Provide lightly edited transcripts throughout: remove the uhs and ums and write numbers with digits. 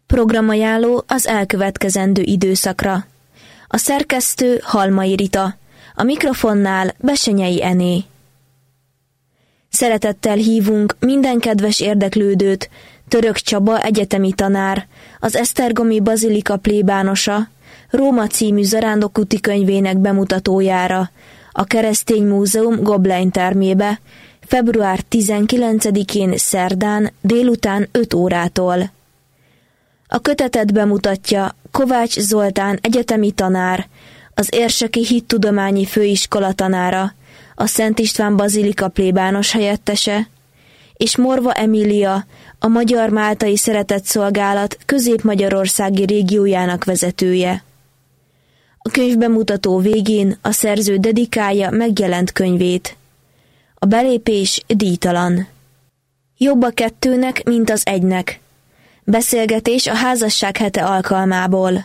Programajánló az elkövetkezendő időszakra. A szerkesztő Halmai Rita, a mikrofonnál Bessenyei Ené. Szeretettel hívunk minden kedves érdeklődőt, Török Csaba egyetemi tanár, az Esztergomi Bazilika plébánosa, Róma című zarándokúti könyvének bemutatójára, a Keresztény Múzeum Goblein termébe, február 19-én szerdán délután 5 órától. A kötetet bemutatja Kovács Zoltán egyetemi tanár, az Érseki Hittudományi Főiskola tanára, a Szent István Bazilika plébános helyettese, és Morva Emília, a Magyar-Máltai Szeretetszolgálat Közép-Magyarországi régiójának vezetője. A könyvbemutató végén a szerző dedikálja megjelent könyvét. A belépés díjtalan. Jobb a kettőnek, mint az egynek. Beszélgetés a házasság hete alkalmából.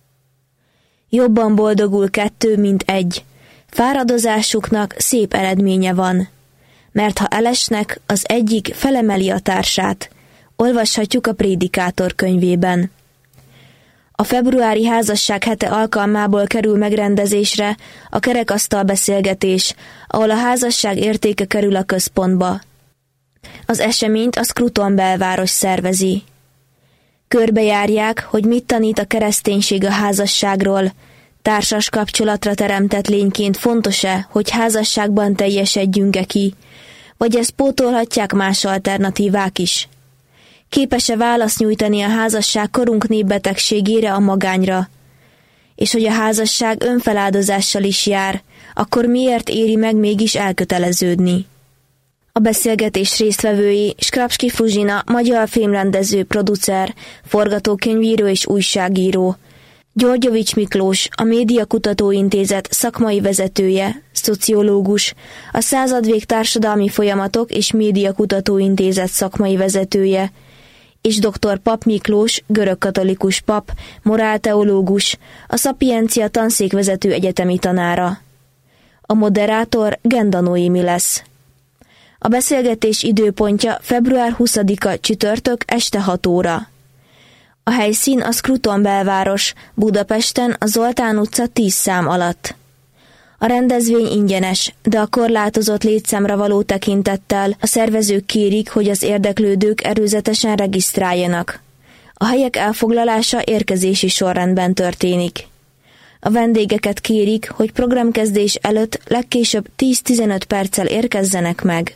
Jobban boldogul kettő, mint egy. Fáradozásuknak szép eredménye van. Mert ha elesnek, az egyik felemeli a társát. Olvashatjuk a Prédikátor könyvében. A februári házasság hete alkalmából kerül megrendezésre a kerekasztal beszélgetés, ahol a házasság értéke kerül a központba. Az eseményt a Scruton belváros szervezi. Körbejárják, hogy mit tanít a kereszténység a házasságról, társas kapcsolatra teremtett lényként fontos-e, hogy házasságban teljesedjünk-e ki, vagy ezt pótolhatják más alternatívák is. Képes-e választ nyújtani a házasság korunk népbetegségére, a magányra? És hogy a házasság önfeláldozással is jár, akkor miért éri meg mégis elköteleződni? A beszélgetés résztvevői Skrapski Fruzsina, magyar filmrendező, producer, forgatókönyvíró és újságíró, Györgyovics Miklós, a Média Kutatóintézet szakmai vezetője, szociológus, a Századvég Társadalmi Folyamatok és Média Kutatóintézet szakmai vezetője, és dr. Pap Miklós, görögkatolikus pap, morálteológus, a Szapiencia tanszékvezető egyetemi tanára. A moderátor Genda Noémi lesz. A beszélgetés időpontja február 20-a csütörtök este 6 óra. A helyszín a Scruton belváros, Budapesten a Zoltán utca 10 szám alatt. A rendezvény ingyenes, de a korlátozott létszámra való tekintettel a szervezők kérik, hogy az érdeklődők előzetesen regisztráljanak. A helyek elfoglalása érkezési sorrendben történik. A vendégeket kérik, hogy programkezdés előtt legkésőbb 10-15 perccel érkezzenek meg.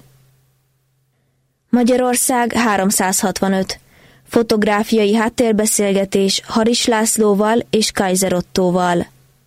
Magyarország 365. Fotográfiai háttérbeszélgetés Haris Lászlóval és Kaiser Ottóval.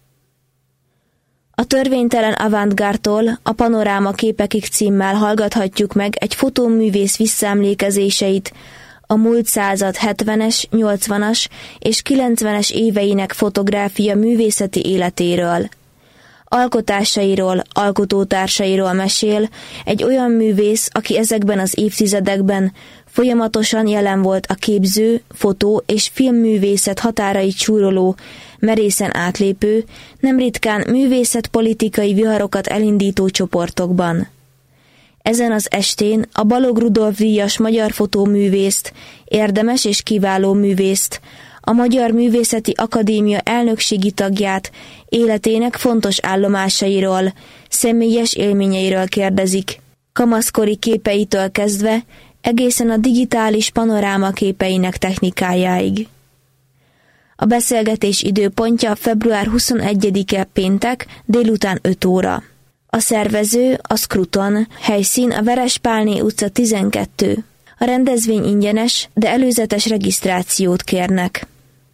A Törvénytelen Avantgárdtól a Panoráma képekig címmel hallgathatjuk meg egy fotóművész visszaemlékezéseit a múlt század 70-es, 80-as és 90-es éveinek fotográfia művészeti életéről. Alkotásairól, alkotótársairól mesél egy olyan művész, aki ezekben az évtizedekben folyamatosan jelen volt a képző, fotó és filmművészet határait súroló, merészen átlépő, nem ritkán művészetpolitikai viharokat elindító csoportokban. Ezen az estén a Balogh Rudolf díjas magyar fotóművészt, érdemes és kiváló művészt, a Magyar Művészeti Akadémia elnökségi tagját életének fontos állomásairól, személyes élményeiről kérdezik, kamaszkori képeitől kezdve egészen a digitális panoráma képeinek technikájáig. A beszélgetés időpontja február 21-e péntek délután 5 óra. A szervező a Scruton, helyszín a Verespálné utca 12. A rendezvény ingyenes, de előzetes regisztrációt kérnek.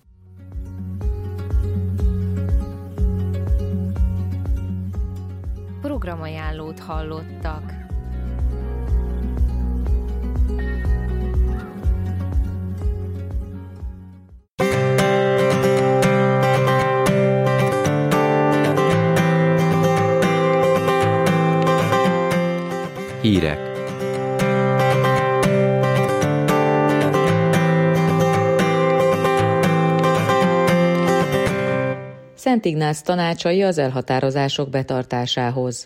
Programajánlót hallottak. Hírek. Szent Ignác tanácsai az elhatározások betartásához.